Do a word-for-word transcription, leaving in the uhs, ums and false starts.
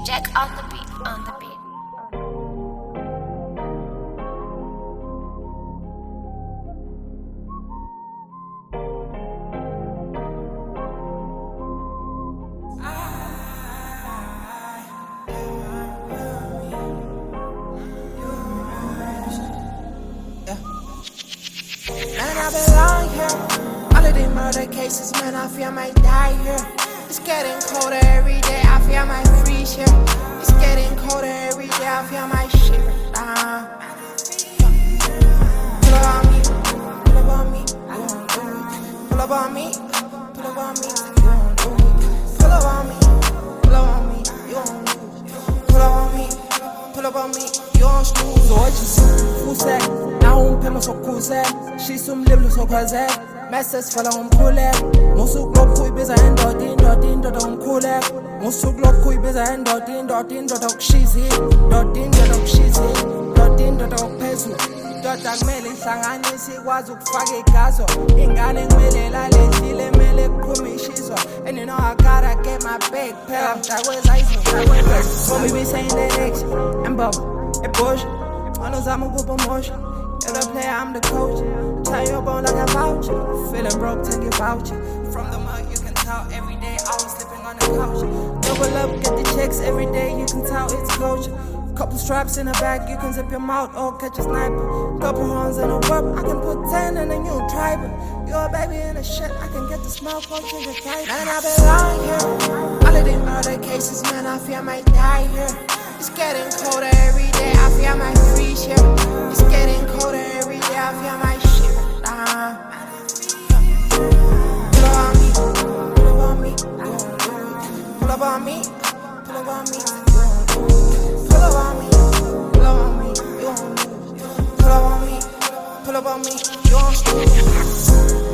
Jack on the beat, on the beat. Man, I belong here. All of these murder cases, man, I fear I might die here. It's getting colder every day, I fear I might freeze here. It's getting colder every day, I fear I might shit down. Pull up on me, pull up on me, you won't do it. Pull up on me, pull up on me, you won't do it. Pull up on me, pull up on me, you won't lose. Pull up on me, pull up on me, you won't snooze. Hoje fuse, na umpema sokuze, shisumliblu sokwaze, messes fala umkhule, musuku lokhu ibiza indoda indoda indoda umkhule, musuku lokhu ibiza indoda indoda indoda ukushizi, indoda indoda ukushizi, indoda indoda ukuphezulu, indoda kumele ihlanganise ikwazi ukufaka igazo, ingane kumele ilale idlile kumele kuphume ishizwa, and you know I gotta get my bag phela mdakweza izo mdakweza, so we be saying that X, and Bubba, and Bush. Anozama ukuba mosha. You're the player, I'm the coach. Tie your bone like a voucher. Feeling broke, take a voucher. From the mud, you can tell every day I was sleeping on the couch. Double up, get the checks every day, you can tell it's culture. Couple straps in the back, you can zip your mouth or catch a sniper. Couple horns in a whip, I can put ten in a new tribe. You're a baby in a shit, I can get the smell for trigger type. Man, I belong here. All of these murder cases, man, I fear I might die here. It's getting colder every day, I fear I might freeze here. It's getting colder every day, I fear I might shit down. Pull up on me, pull up on me, you won't do it. Pull up on me, pull up on me, you won't do it. Pull up on me, pull up on me, you won't lose. Pull up on me, pull up on me, you won't lose.